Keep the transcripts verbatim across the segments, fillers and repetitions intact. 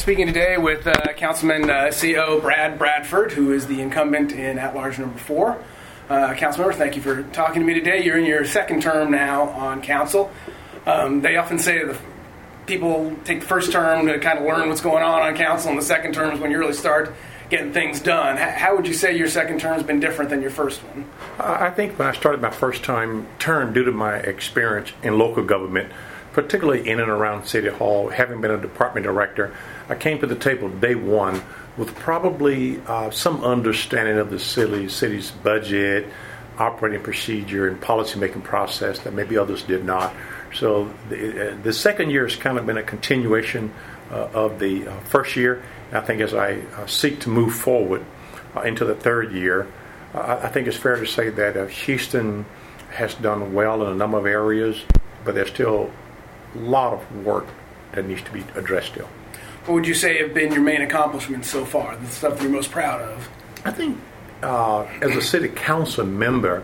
Speaking today with uh, Councilman uh, C O Brad Bradford, who is the incumbent in at-large number four. Uh, Councilmember, thank you for talking to me today. You're in your second term now on council. Um, they often say the people take the first term to kind of learn what's going on on council, and the second term is when you really start getting things done. H- how would you say your second term has been different than your first one? Uh, I think when I started my first time term, due to my experience in local government, particularly in and around City Hall, having been a department director, I came to the table day one with probably uh, some understanding of the city, city's budget, operating procedure, and policy-making process that maybe others did not. So the, uh, the second year has kind of been a continuation uh, of the uh, first year. And I think as I uh, seek to move forward uh, into the third year, uh, I think it's fair to say that uh, Houston has done well in a number of areas, but there's still a lot of work that needs to be addressed still. What would you say have been your main accomplishments so far, the stuff you're most proud of? I think uh, as a city council member,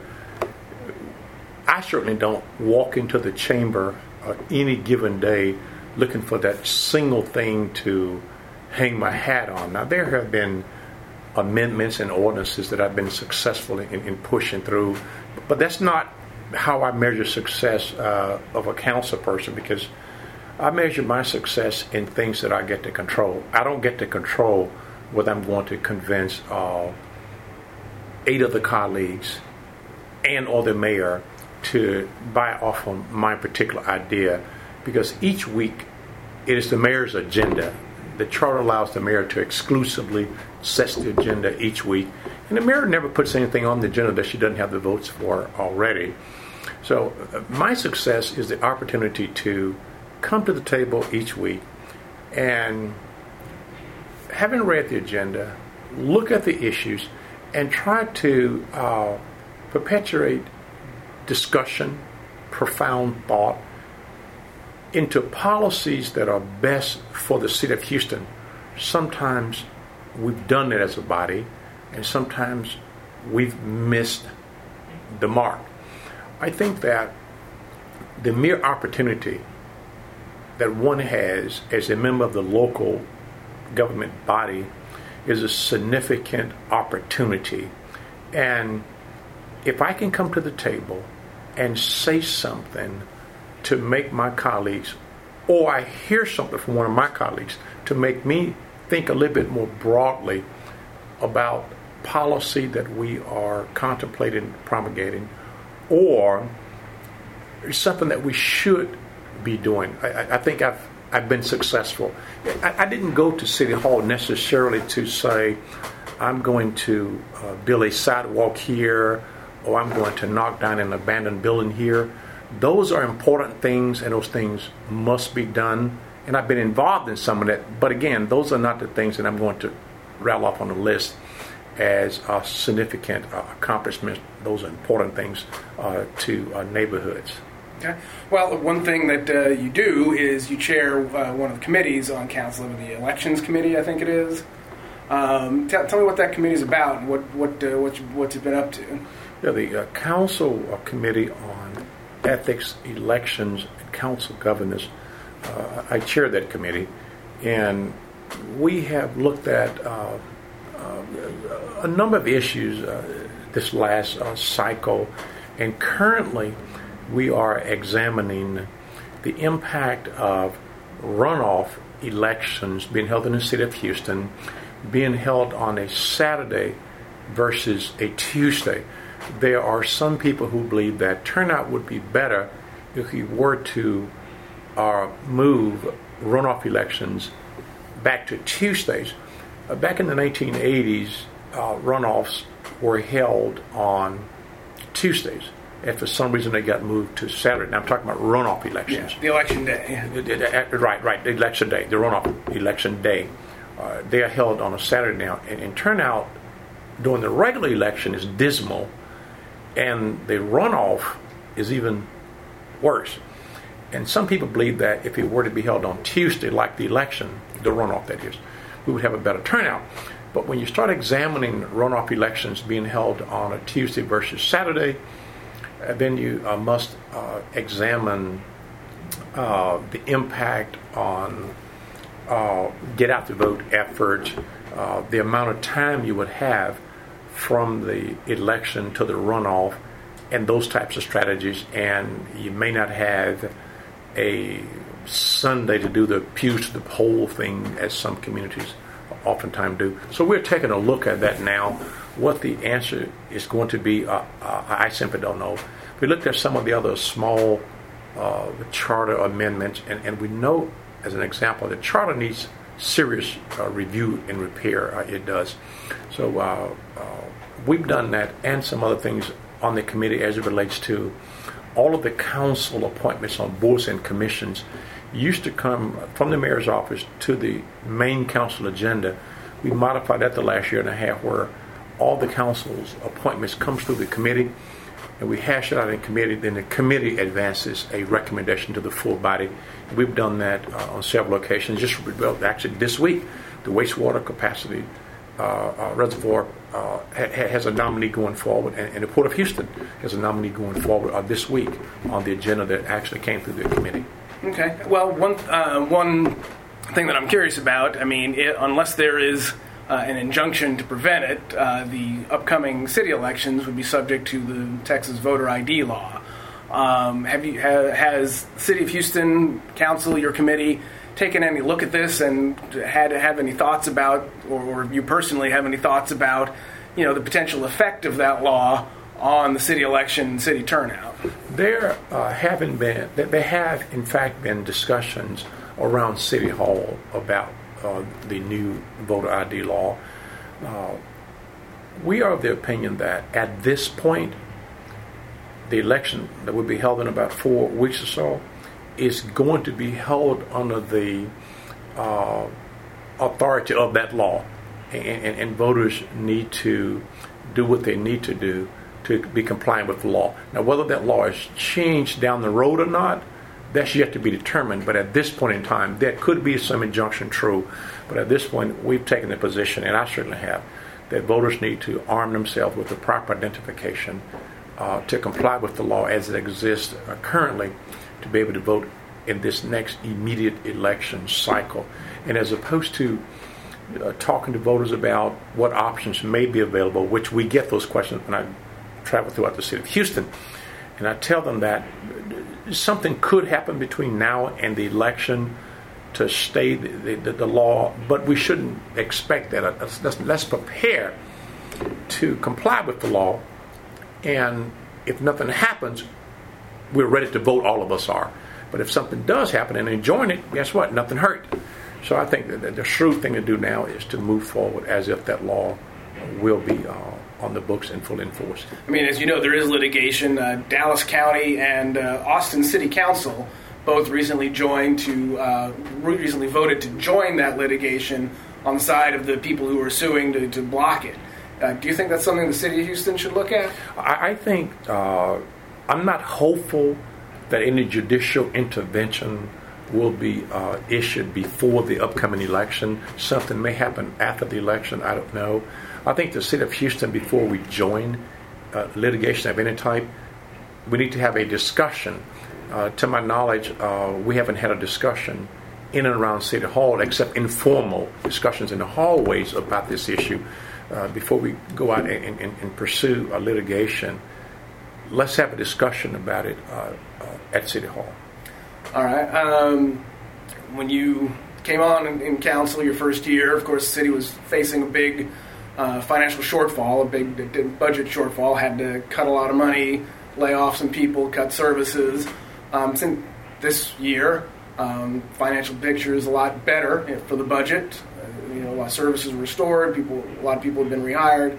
I certainly don't walk into the chamber uh, any given day looking for that single thing to hang my hat on. Now, there have been amendments and ordinances that I've been successful in, in pushing through, but that's not how I measure success uh, of a council person, because I measure my success in things that I get to control. I don't get to control whether I'm going to convince uh, eight of the colleagues and or the mayor to buy off on my particular idea, because each week it is the mayor's agenda. The charter allows the mayor to exclusively set the agenda each week, and the mayor never puts anything on the agenda that she doesn't have the votes for already. So uh, my success is the opportunity to come to the table each week and, having read the agenda, look at the issues and try to uh, perpetuate discussion, profound thought into policies that are best for the city of Houston. Sometimes we've done it as a body, and sometimes we've missed the mark. I think that the mere opportunity that one has as a member of the local government body is a significant opportunity. And if I can come to the table and say something to make my colleagues, or I hear something from one of my colleagues to make me think a little bit more broadly about policy that we are contemplating promulgating, or something that we should be doing, I, I think I've I've been successful. I, I didn't go to City Hall necessarily to say I'm going to uh, build a sidewalk here, or I'm going to knock down an abandoned building here. Those are important things, and those things must be done. And I've been involved in some of that. But again, those are not the things that I'm going to rattle off on the list as uh, significant uh, accomplishments. Those are important things uh, to uh, neighborhoods. Okay. Well, one thing that uh, you do is you chair uh, one of the committees on council, the Elections Committee, I think it is. Um, tell, tell me what that committee is about and what what uh, what you, what you've been up to. Yeah, the uh, Council uh, Committee on Ethics, Elections, and Council Governance. Uh, I chair that committee, and we have looked at uh, uh, a number of issues uh, this last uh, cycle, and currently we are examining the impact of runoff elections being held in the city of Houston, being held on a Saturday versus a Tuesday. There are some people who believe that turnout would be better if we were to uh, move runoff elections back to Tuesdays. Uh, back in the nineteen eighties, uh, runoffs were held on Tuesdays. And for some reason they got moved to Saturday. Now I'm talking about runoff elections. Yeah, the election day. Right, right, the election day, the runoff election day. Uh, they are held on a Saturday now. And, and turnout during the regular election is dismal, and the runoff is even worse. And some people believe that if it were to be held on Tuesday, like the election, the runoff that is, we would have a better turnout. But when you start examining runoff elections being held on a Tuesday versus Saturday, uh, then you uh, must uh, examine uh, the impact on uh, get out the vote effort, uh, the amount of time you would have from the election to the runoff, and those types of strategies, and you may not have a Sunday to do the pews to the poll thing as some communities oftentimes do. So we're taking a look at that now. What the answer is going to be, uh, uh, I simply don't know. We looked at some of the other small uh, charter amendments, and, and we know, as an example, the charter needs serious uh, review and repair. Uh, it does. So uh, uh, we've done that and some other things on the committee as it relates to all of the council appointments on boards and commissions used to come from the mayor's office to the main council agenda. We modified that the last year and a half, where all the council's appointments comes through the committee, and we hash it out in committee. Then the committee advances a recommendation to the full body. And we've done that uh, on several occasions. Just well, actually this week, the wastewater capacity uh, uh, reservoir uh, ha- has a nominee going forward, and, and the Port of Houston has a nominee going forward uh, this week on the agenda that actually came through the committee. Okay. Well, one uh, one thing that I'm curious about, I mean, it, unless there is uh, an injunction to prevent it, uh, the upcoming city elections would be subject to the Texas voter I D law. Um, have you ha, has the City of Houston Council, your committee, taken any look at this and had have any thoughts about, or, or you personally have any thoughts about, you know, the potential effect of that law on the city election and city turnout? There uh, haven't been, there have in fact been discussions around City Hall about uh, the new voter I D law. Uh, we are of the opinion that at this point, the election that will be held in about four weeks or so is going to be held under the uh, authority of that law, and, and, and voters need to do what they need to do to be compliant with the law. Now, whether that law is changed down the road or not, that's yet to be determined. But at this point in time, there could be some injunction true. But at this point, we've taken the position, and I certainly have, that voters need to arm themselves with the proper identification uh, to comply with the law as it exists uh, currently, to be able to vote in this next immediate election cycle. And as opposed to uh, talking to voters about what options may be available, which we get those questions when I travel throughout the city of Houston, and I tell them that something could happen between now and the election to stay the, the, the law, but we shouldn't expect that. Let's, let's prepare to comply with the law, and if nothing happens, we're ready to vote, all of us are. But if something does happen and enjoying it, guess what? Nothing hurt. So I think that the shrewd thing to do now is to move forward as if that law will be uh, on the books and fully enforced. I mean, as you know, there is litigation. Uh, Dallas County and uh, Austin City Council both recently joined to, uh, recently voted to join that litigation on the side of the people who are suing to, to block it. Uh, do you think that's something the City of Houston should look at? I, I think, uh, I'm not hopeful that any judicial intervention will be uh, issued before the upcoming election. Something may happen after the election, I don't know. I think the City of Houston, before we join uh, litigation of any type, we need to have a discussion. Uh, to my knowledge, uh, we haven't had a discussion in and around City Hall, except informal discussions in the hallways about this issue. Uh, before we go out and, and, and pursue a litigation, let's have a discussion about it uh, uh, at City Hall. All right. Um, when you came on in, in council your first year, of course, the city was facing a big uh, financial shortfall, a big budget shortfall, had to cut a lot of money, lay off some people, cut services. Um, since this year, um, financial picture is a lot better for the budget. Uh, you know, a lot of services were restored. People, a lot of people have been rehired.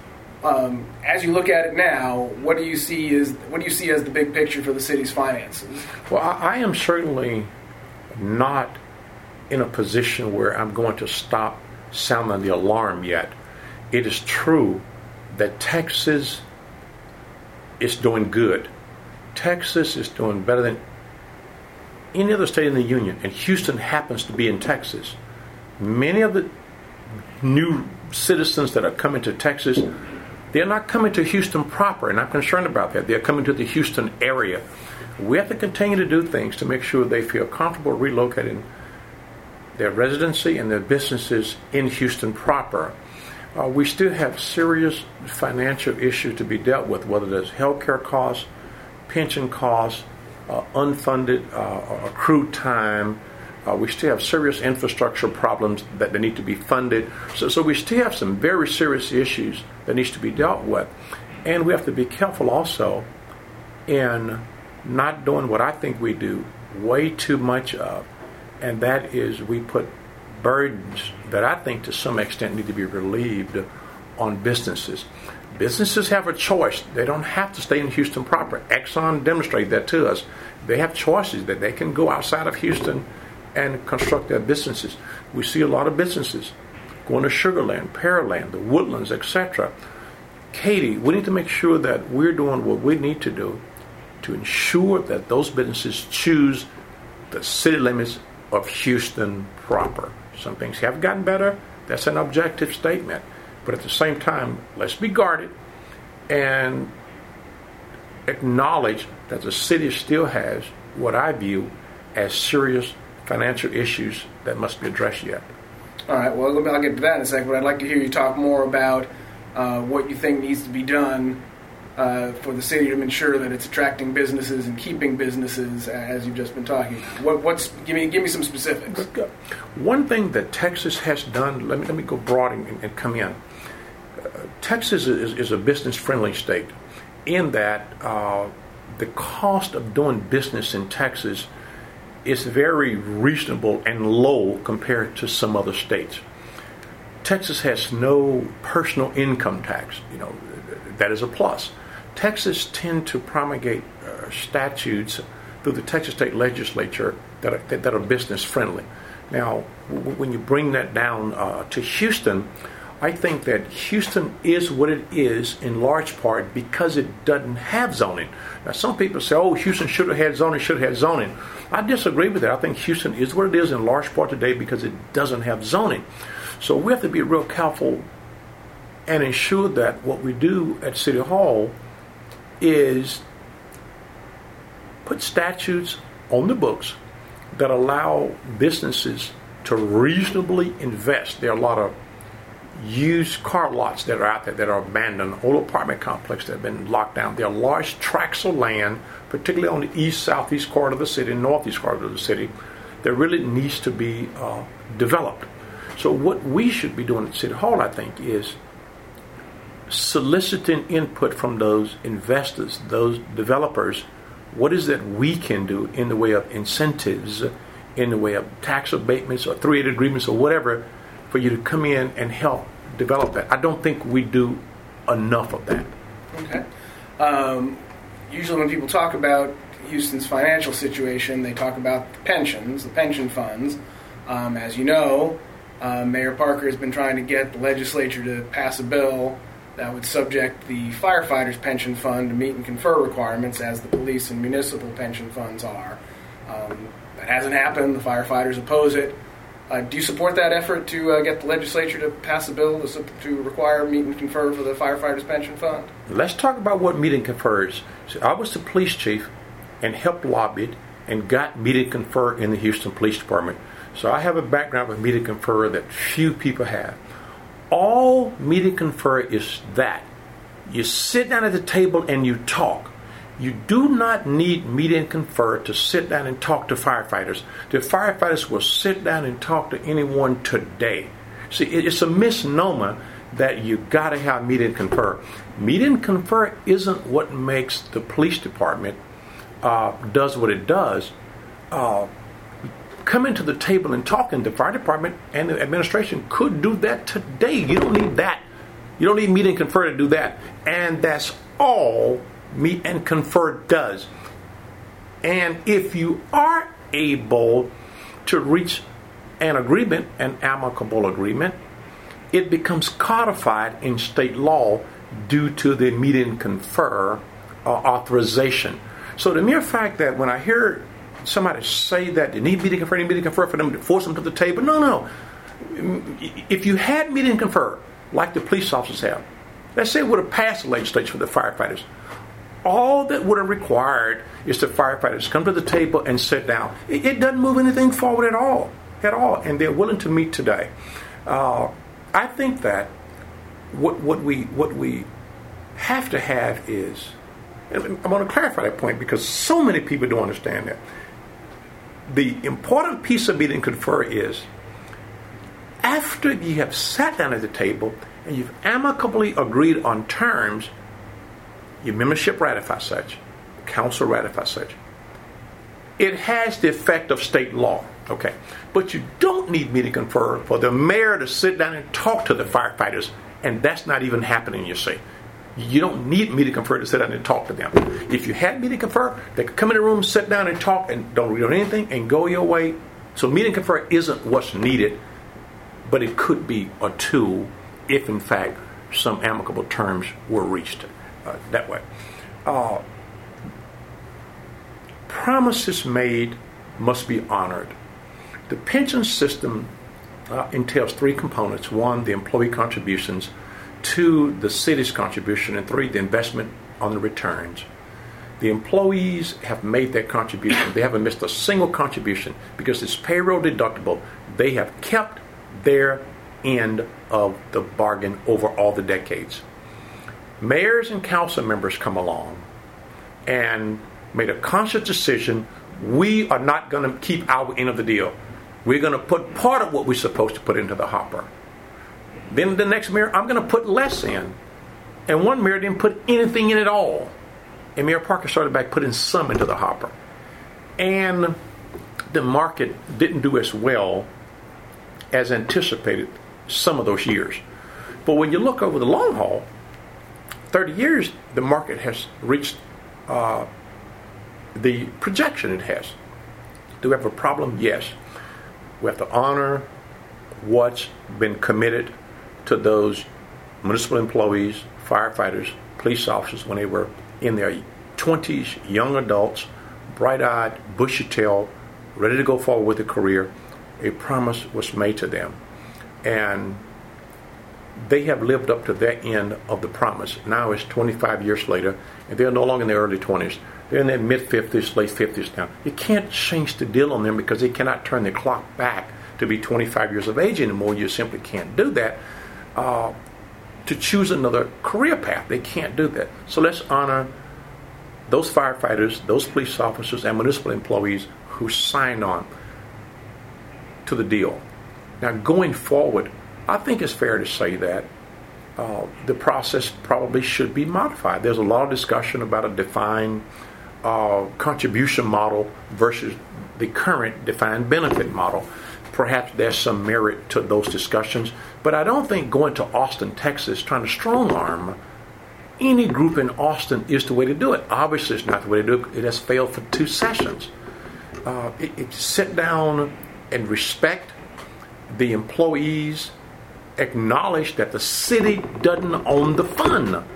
Um, as you look at it now, what do you see as what do you see as the big picture for the city's finances? Well, I, I am certainly not in a position where I'm going to stop sounding the alarm yet. It is true that Texas is doing good. Texas is doing better than any other state in the union, and Houston happens to be in Texas. Many of the new citizens that are coming to Texas, they're not coming to Houston proper, and I'm concerned about that. They're coming to the Houston area. We have to continue to do things to make sure they feel comfortable relocating their residency and their businesses in Houston proper. Uh, we still have serious financial issues to be dealt with, whether there's health care costs, pension costs, uh, unfunded uh, accrued time. Uh, we still have serious infrastructure problems that they need to be funded. So, so we still have some very serious issues that needs to be dealt with. And we have to be careful also in not doing what I think we do way too much of, and that is we put burdens that I think to some extent need to be relieved on businesses. Businesses have a choice. They don't have to stay in Houston proper. Exxon demonstrated that to us. They have choices that they can go outside of Houston and construct their businesses. We see a lot of businesses going to Sugarland, Pearland, the Woodlands, et cetera. Katie, we need to make sure that we're doing what we need to do to ensure that those businesses choose the city limits of Houston proper. Some things have gotten better. That's an objective statement. But at the same time, let's be guarded and acknowledge that the city still has what I view as serious financial issues that must be addressed yet. All right, well, I'll get to that in a second, but I'd like to hear you talk more about uh, what you think needs to be done uh, for the city to ensure that it's attracting businesses and keeping businesses, as you've just been talking. What, what's give me give me some specifics. One thing that Texas has done, let me let me go broad and, and come in. Uh, Texas is, is a business-friendly state in that uh, the cost of doing business in Texas is very reasonable and low compared to some other states. Texas has no personal income tax. You know, that is a plus. Texas tend to promulgate uh, statutes through the Texas State Legislature that are, that, that are business friendly. Now, w- when you bring that down uh, to Houston, I think that Houston is what it is in large part because it doesn't have zoning. Now, some people say, oh, Houston should have had zoning, should have had zoning. I disagree with that. I think Houston is what it is in large part today because it doesn't have zoning. So we have to be real careful and ensure that what we do at City Hall is put statutes on the books that allow businesses to reasonably invest. There are a lot of used car lots that are out there that are abandoned, old apartment complexes that have been locked down. There are large tracts of land, particularly on the east, southeast corridor of the city, northeast corridor of the city, that really needs to be uh, developed. So what we should be doing at City Hall, I think, is soliciting input from those investors, those developers. What is that we can do in the way of incentives, in the way of tax abatements or three eighty agreements or whatever, for you to come in and help develop that. I don't think we do enough of that. Okay. Um, usually when people talk about Houston's financial situation, they talk about the pensions, the pension funds. Um, as you know, uh, Mayor Parker has been trying to get the legislature to pass a bill that would subject the firefighters' pension fund to meet and confer requirements as the police and municipal pension funds are. Um, that hasn't happened. The firefighters oppose it. Uh, do you support that effort to uh, get the legislature to pass a bill to, to require meet and confer for the firefighters' pension fund? Let's talk about what meet and confer is. So I was the police chief and helped lobby it and got meet and confer in the Houston Police Department. So I have a background with meet and confer that few people have. All meet and confer is that. You sit down at the table and you talk. You do not need meet and confer to sit down and talk to firefighters. The firefighters will sit down and talk to anyone today. See, it's a misnomer that you got to have meet and confer. Meet and confer isn't what makes the police department uh, does what it does. Uh, coming to the table and talking, the fire department and the administration could do that today. You don't need that. You don't need meet and confer to do that. And that's all meet and confer does. And if you are able to reach an agreement, an amicable agreement, it becomes codified in state law due to the meet and confer uh, authorization. So the mere fact that when I hear somebody say that they need meet and confer, need meet and confer for them to force them to the table, no, no. If you had meet and confer, like the police officers have, let's say it would have passed the legislature for the firefighters, all that would have required is the firefighters come to the table and sit down. It, it doesn't move anything forward at all. at all, and they're willing to meet today. Uh, I think that what what we what we have to have is, and I want to clarify that point because so many people don't understand that. The important piece of meet and confer is after you have sat down at the table and you've amicably agreed on terms, your membership ratifies such, council ratifies such. It has the effect of state law, okay? But you don't need meet and confer for the mayor to sit down and talk to the firefighters, and that's not even happening, you see. You don't need meet and confer to sit down and talk to them. If you had meet and confer, they could come in the room, sit down and talk, and don't read on anything, and go your way. So meet and confer isn't what's needed, but it could be a tool if, in fact, some amicable terms were reached uh, that way. Uh, promises made must be honored. The pension system uh, entails three components. One, the employee contributions. Two, the city's contribution. And three, the investment on the returns. The employees have made their contribution. They haven't missed a single contribution because it's payroll deductible. They have kept their end of the bargain over all the decades. Mayors and council members come along and made a conscious decision. We are not going to keep our end of the deal. We're going to put part of what we're supposed to put into the hopper. Then the next mayor, I'm going to put less in. And one mayor didn't put anything in at all. And Mayor Parker started back putting some into the hopper. And the market didn't do as well as anticipated some of those years. But when you look over the long haul, thirty years, the market has reached uh, the projection it has. Do we have a problem? Yes. We have to honor what's been committed to those municipal employees, firefighters, police officers when they were in their twenties, young adults, bright-eyed, bushy-tailed, ready to go forward with a career. A promise was made to them. And they have lived up to their end of the promise. Now it's twenty-five years later, and they're no longer in their early twenties. They're in their mid-fifties, late fifties now. You can't change the deal on them because they cannot turn the clock back to be twenty-five years of age anymore. You simply can't do that. Uh, to choose another career path, they can't do that. So let's honor those firefighters, those police officers, and municipal employees who signed on to the deal. Now, going forward, I think it's fair to say that uh, the process probably should be modified. There's a lot of discussion about a defined uh, contribution model versus the current defined benefit model. Perhaps there's some merit to those discussions, but I don't think going to Austin, Texas, trying to strong-arm any group in Austin is the way to do it. Obviously, it's not the way to do it. It has failed for two sessions. Uh, it, it sit down and respect the employees, acknowledge that the city doesn't own the fund.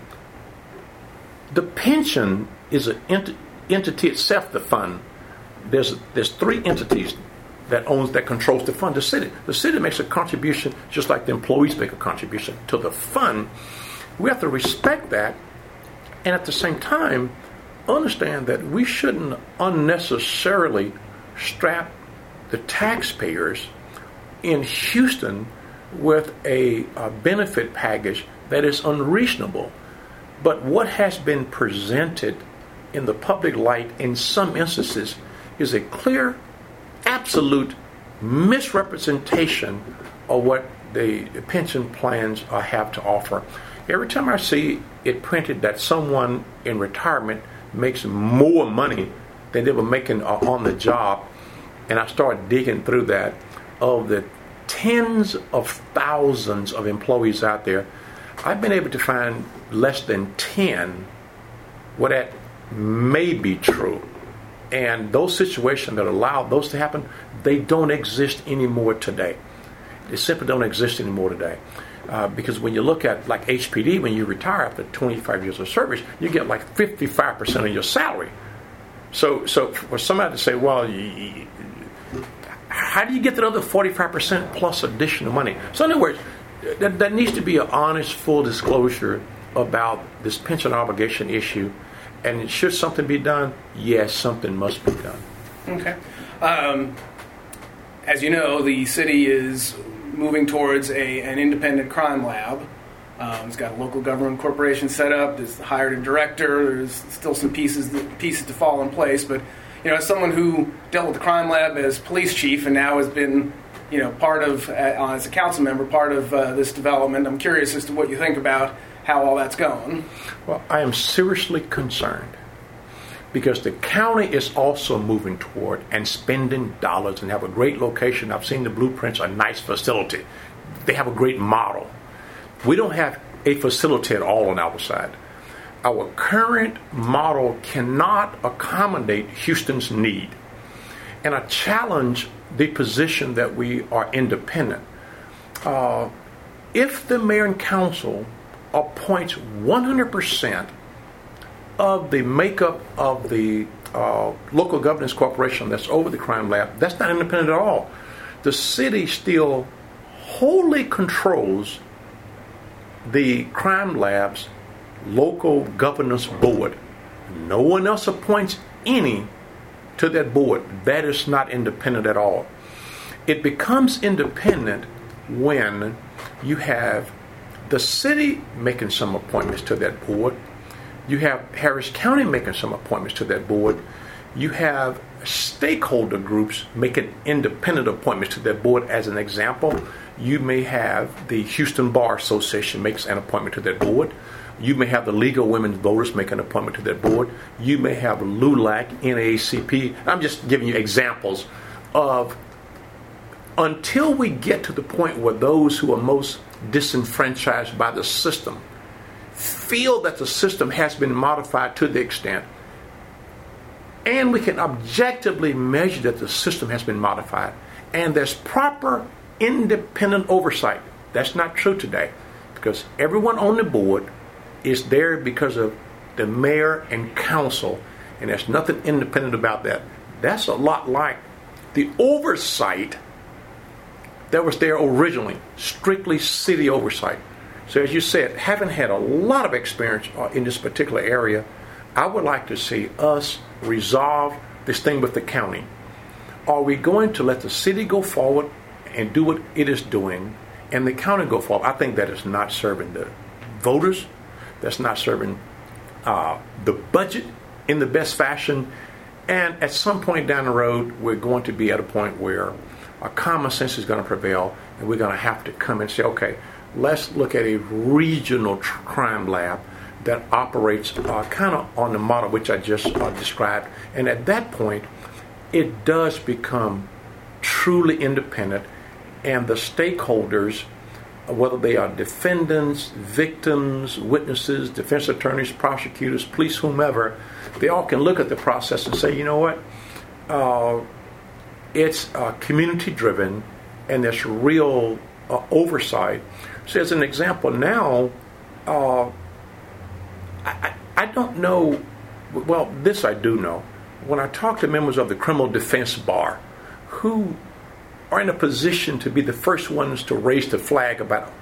The pension is an ent- entity itself, the fund. There's there's three entities that owns, that controls the fund, the city. The city makes a contribution just like the employees make a contribution to the fund. We have to respect that, and at the same time, understand that we shouldn't unnecessarily strap the taxpayers in Houston with a, a benefit package that is unreasonable. But what has been presented in the public light in some instances is a clear, absolute misrepresentation of what the pension plans uh, have to offer. Every time I see it printed that someone in retirement makes more money than they were making uh, on the job, and I start digging through that, of the tens of thousands of employees out there, I've been able to find less than ten where that may be true. And those situations that allow those to happen, they don't exist anymore today. They simply don't exist anymore today. Uh, because when you look at like H P D, when you retire after twenty-five years of service, you get like fifty-five percent of your salary. So so for somebody to say, well, you, how do you get that other forty-five percent plus additional money? So in other words, that, that needs to be an honest, full disclosure about this pension obligation issue. And should something be done? Yes, something must be done. Okay. Um, as you know, the city is moving towards a, an independent crime lab. Um, it's got a local government corporation set up. There's hired a director. There's still some pieces pieces to fall in place. But you know, as someone who dealt with the crime lab as police chief and now has been, you know, part of uh, as a council member, part of uh, this development, I'm curious as to what you think about how all that's going. Well, I am seriously concerned because the county is also moving toward and spending dollars and have a great location. I've seen the blueprints, a nice facility. They have a great model. We don't have a facility at all on our side. Our current model cannot accommodate Houston's need. And I challenge the position that we are independent. Uh, if the mayor and council appoints one hundred percent of the makeup of the uh, local governance corporation that's over the crime lab, that's not independent at all. The city still wholly controls the crime lab's local governance board. No one else appoints any to that board. That is not independent at all. It becomes independent when you have the city making some appointments to that board. You have Harris County making some appointments to that board. You have stakeholder groups making independent appointments to that board. As an example, you may have the Houston Bar Association makes an appointment to that board. You may have the League of Women Voters make an appointment to that board. You may have LULAC, N double A C P. I'm just giving you examples of, until we get to the point where those who are most disenfranchised by the system feel that the system has been modified to the extent, and we can objectively measure that the system has been modified, and there's proper independent oversight. That's not true today, because everyone on the board is there because of the mayor and council, and there's nothing independent about that. That's a lot like the oversight that was there originally, strictly city oversight. So as you said, having had a lot of experience in this particular area, I would like to see us resolve this thing with the county. Are we going to let the city go forward and do what it is doing, and the county go forward? I think that is not serving the voters. That's not serving uh, the budget in the best fashion. And at some point down the road, we're going to be at a point where our common sense is going to prevail, and we're going to have to come and say, okay, let's look at a regional tr- crime lab that operates uh, kind of on the model which I just uh, described. And at that point, it does become truly independent, and the stakeholders, whether they are defendants, victims, witnesses, defense attorneys, prosecutors, police, whomever, they all can look at the process and say, you know what, uh, it's uh, community driven, and there's real uh, oversight. So as an example now, uh, I, I don't know, well, this I do know. When I talk to members of the criminal defense bar who are in a position to be the first ones to raise the flag about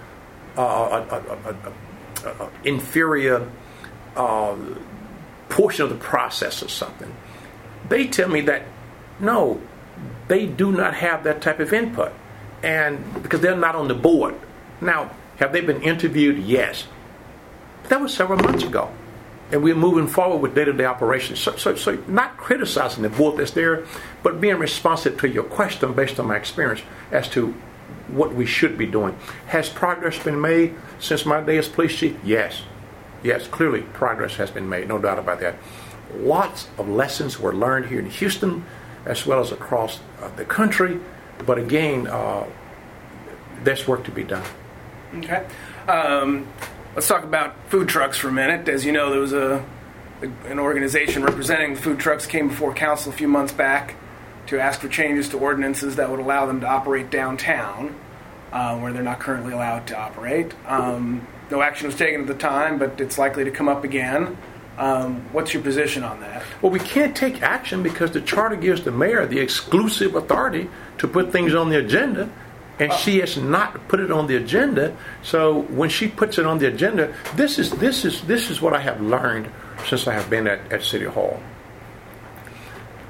uh, an inferior uh, portion of the process or something, they tell me that, no, they do not have that type of input, and because they're not on the board. Now, have they been interviewed? Yes. But that was several months ago. And we're moving forward with day-to-day operations. So, so, so not criticizing the board that's there, but being responsive to your question based on my experience as to what we should be doing. Has progress been made since my day as police chief? Yes. Yes, clearly progress has been made, no doubt about that. Lots of lessons were learned here in Houston as well as across uh, the country. But again, uh, there's work to be done. Okay. Um, let's talk about food trucks for a minute. As you know, there was a, an organization representing food trucks came before council a few months back to ask for changes to ordinances that would allow them to operate downtown, uh, where they're not currently allowed to operate. Um, no action was taken at the time, but it's likely to come up again. Um, what's your position on that? Well, we can't take action because the charter gives the mayor the exclusive authority to put things on the agenda, and oh. she has not put it on the agenda. So when she puts it on the agenda, this is this is this is what I have learned since I have been at, at City Hall.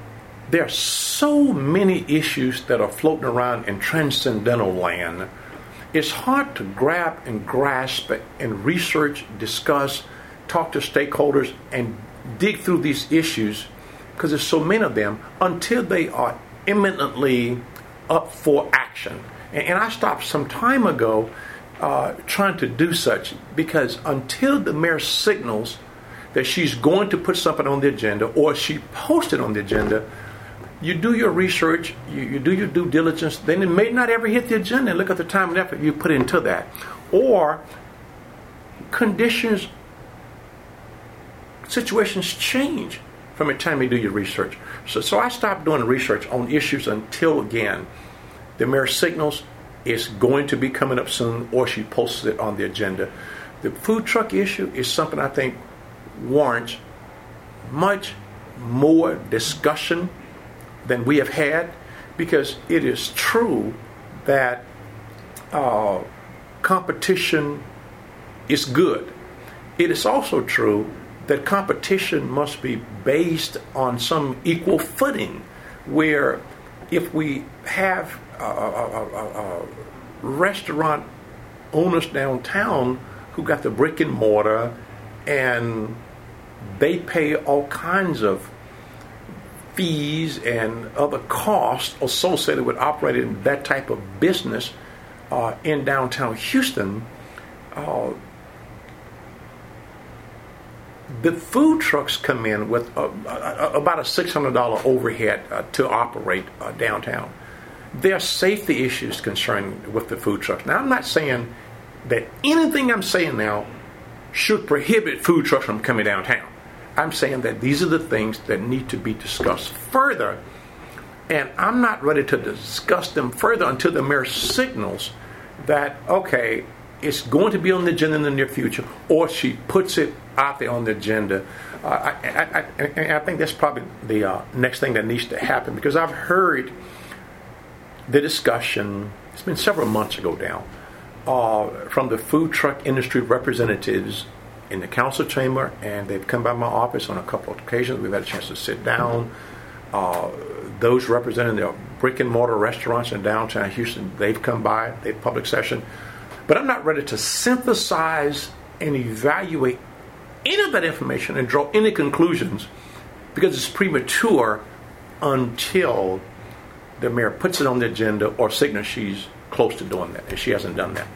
there are so many issues that are floating around in transcendental land. It's hard to grab and grasp and research, discuss, talk to stakeholders, and dig through these issues, because there's so many of them, until they are imminently up for action. And, and I stopped some time ago uh, trying to do such, because until the mayor signals that she's going to put something on the agenda, or she posted on the agenda, you do your research, you, you do your due diligence, then it may not ever hit the agenda, and look at the time and effort you put into that. Or conditions, situations change from the time you do your research. So, so I stopped doing research on issues until, again, the mayor signals it's going to be coming up soon, or she posts it on the agenda. The food truck issue is something I think warrants much more discussion than we have had, because it is true that uh, competition is good. It is also true that competition must be based on some equal footing, where if we have a, a, a, a restaurant owners downtown who got the brick and mortar, and they pay all kinds of fees and other costs associated with operating that type of business uh, in downtown Houston, uh, the food trucks come in with uh, uh, about a six hundred dollars overhead uh, to operate uh, downtown. There are safety issues concerned with the food trucks. Now, I'm not saying that anything I'm saying now should prohibit food trucks from coming downtown. I'm saying that these are the things that need to be discussed further, and I'm not ready to discuss them further until the mayor signals that, okay, it's going to be on the agenda in the near future, or she puts it out there on the agenda. Uh, I, I, I, I think that's probably the uh, next thing that needs to happen, because I've heard the discussion, it's been several months ago now, uh, from the food truck industry representatives in the council chamber, and they've come by my office on a couple of occasions. We've had a chance to sit down. Uh, those representing the brick and mortar restaurants in downtown Houston, they've come by, they've public session. But I'm not ready to synthesize and evaluate any of that information and draw any conclusions, because it's premature until the mayor puts it on the agenda or signals she's close to doing that, and she hasn't done that.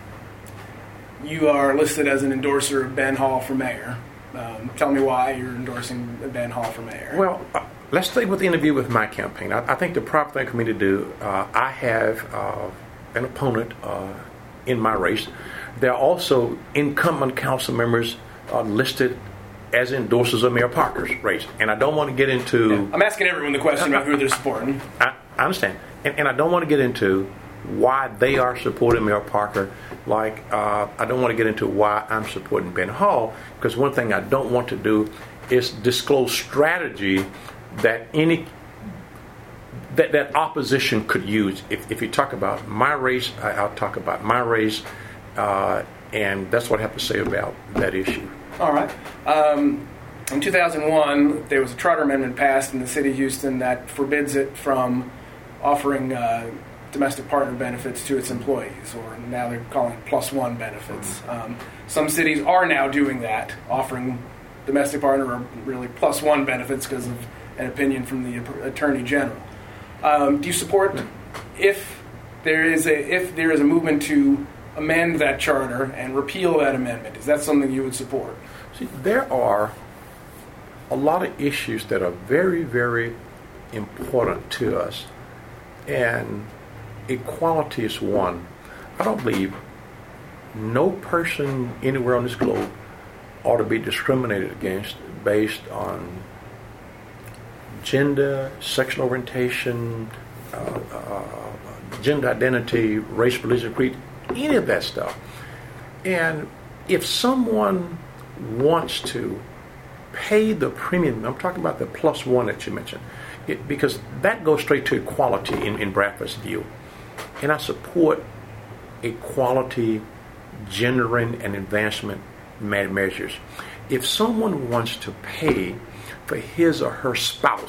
You are listed as an endorser of Ben Hall for mayor. Um, tell me why you're endorsing Ben Hall for mayor. Well, uh, let's stay with the interview with my campaign. I, I think the proper thing for me to do, uh, I have uh, an opponent uh, in my race. There are also incumbent council members uh, listed as endorsers of Mayor Parker's race. And I don't want to get into... Yeah. I'm asking everyone the question about who they're supporting. I, I understand. And, and I don't want to get into why they are supporting Mayor Parker. Like, uh, I don't want to get into why I'm supporting Ben Hall, because one thing I don't want to do is disclose strategy that any that, that opposition could use. If, if you talk about my race, I, I'll talk about my race, uh, and that's what I have to say about that issue. All right. Um, in two thousand one, there was a charter amendment passed in the city of Houston that forbids it from offering uh, domestic partner benefits to its employees, or now they're calling it plus one benefits. Um, some cities are now doing that, offering domestic partner or really plus one benefits because of an opinion from the Attorney General. Um, do you support if there is a if there is a movement to amend that charter and repeal that amendment? Is that something you would support? See, there are a lot of issues that are very, very important to us, and equality is one. I don't believe no person anywhere on this globe ought to be discriminated against based on gender, sexual orientation, uh, uh, gender identity, race, religion, creed, any of that stuff. And if someone wants to pay the premium, I'm talking about the plus one that you mentioned, it, because that goes straight to equality in, in Bradford's view. And I support equality, gendering, and advancement measures. If someone wants to pay for his or her spouse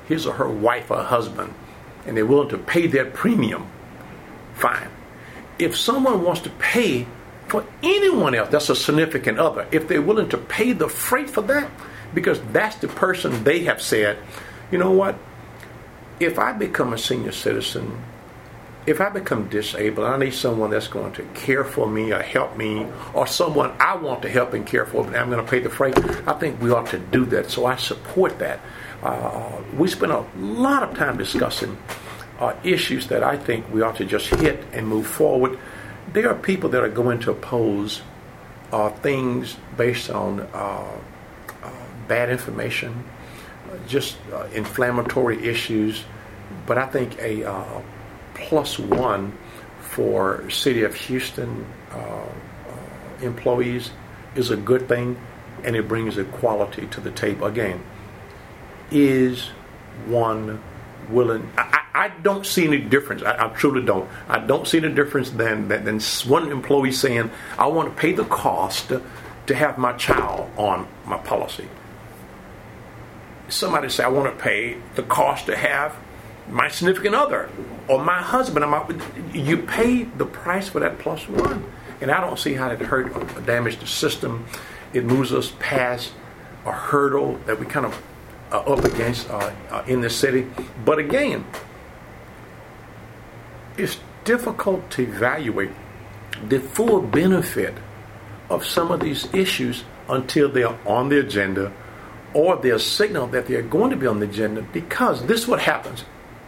his or her wife or husband, and they're willing to pay that premium, fine. If someone wants to pay for anyone else, that's a significant other, if they're willing to pay the freight for that, because that's the person they have said, you know what, if I become a senior citizen, if I become disabled, I need someone that's going to care for me or help me, or someone I want to help and care for, but I'm going to pay the freight. I think we ought to do that, so I support that. Uh, we spend a lot of time discussing uh, issues that I think we ought to just hit and move forward. There are people that are going to oppose uh, things based on uh, uh, bad information, uh, just uh, inflammatory issues, but I think a uh, plus one for City of Houston uh, uh, employees is a good thing, and it brings equality to the table. Again, is one willing? I, I, I don't see any difference. I, I truly don't. I don't see any difference than, than than one employee saying, I want to pay the cost to, to have my child on my policy. Somebody say, I want to pay the cost to have my significant other or my husband. Or my, you pay the price for that plus one. And I don't see how it hurt or damage the system. It moves us past a hurdle that we kind of are up against uh, uh, in this city. But again, it's difficult to evaluate the full benefit of some of these issues until they're on the agenda or they're signaled that they're going to be on the agenda, because this is what happens.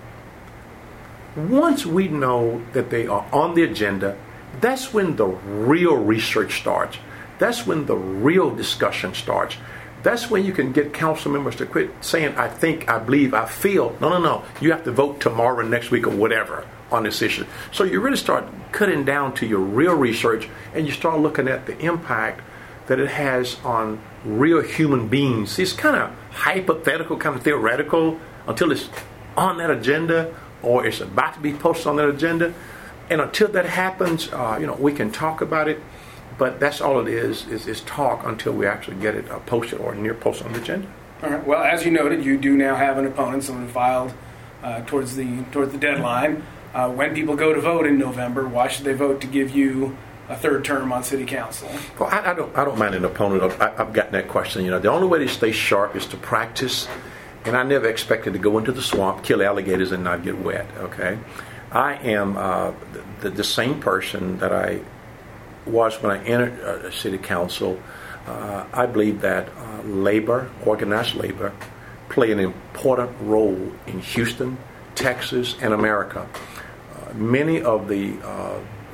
Once we know that they are on the agenda, that's when the real research starts. That's when the real discussion starts. That's when you can get council members to quit saying, I think, I believe, I feel. No, no, no. You have to vote tomorrow, next week, or whatever on this issue. So you really start cutting down to your real research, and you start looking at the impact that it has on real human beings. It's kind of hypothetical, kind of theoretical until it's on that agenda or it's about to be posted on that agenda. And until that happens, uh, you know, we can talk about it, but that's all it is, is, is talk until we actually get it uh, posted or near posted on the agenda. All right. Well, as you noted, you do now have an opponent, someone who filed uh, towards the towards the deadline. Uh, when people go to vote in November, why should they vote to give you a third term on city council? Well, I, I don't. I don't mind an opponent. I, I've gotten that question. You know, the only way to stay sharp is to practice. And I never expected to go into the swamp, kill alligators, and not get wet. Okay, I am uh, the, the same person that I was when I entered uh, city council. Uh, I believe that uh, labor, organized labor, play an important role in Houston, Texas, and America. Uh, many of the uh,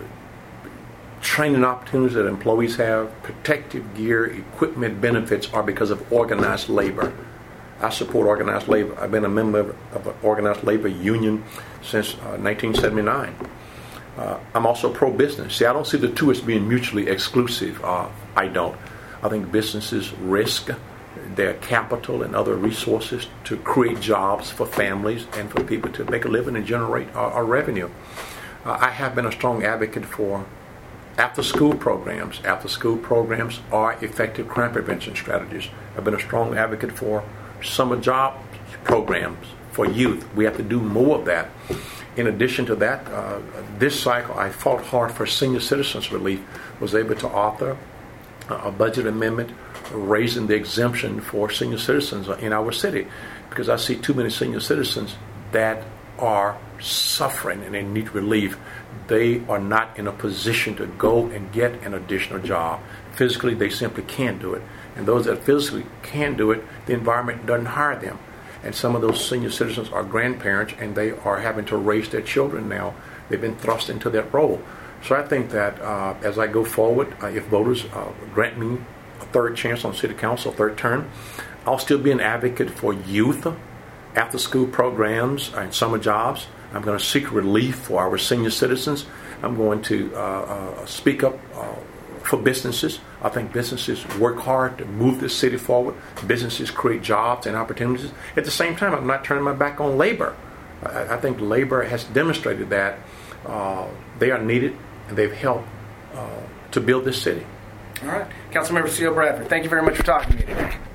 training opportunities that employees have, protective gear, equipment benefits are because of organized labor. I support organized labor. I've been a member of an organized labor union since uh, nineteen seventy-nine. Uh, I'm also pro-business. See, I don't see the two as being mutually exclusive. Uh, I don't. I think businesses risk their capital and other resources to create jobs for families and for people to make a living and generate a, a revenue. Uh, I have been a strong advocate for after-school programs. After-school programs are effective crime prevention strategies. I've been a strong advocate for summer job programs for youth. We have to do more of that. In addition to that, uh, this cycle I fought hard for senior citizens relief, was able to author a budget amendment raising the exemption for senior citizens in our city, because I see too many senior citizens that are suffering and they need relief. They are not in a position to go and get an additional job. Physically, they simply can't do it. And those that physically can do it, the environment doesn't hire them. And some of those senior citizens are grandparents, and they are having to raise their children now. They've been thrust into that role. So I think that uh, as I go forward, uh, if voters uh, grant me a third chance on city council, third term, I'll still be an advocate for youth, after-school programs, and summer jobs. I'm going to seek relief for our senior citizens. I'm going to uh, uh, speak up uh, for businesses. I think businesses work hard to move this city forward. Businesses create jobs and opportunities. At the same time, I'm not turning my back on labor. I, I think labor has demonstrated that uh, they are needed and they've helped uh, to build this city. All right. Councilmember C O Bradford, thank you very much for talking to me today.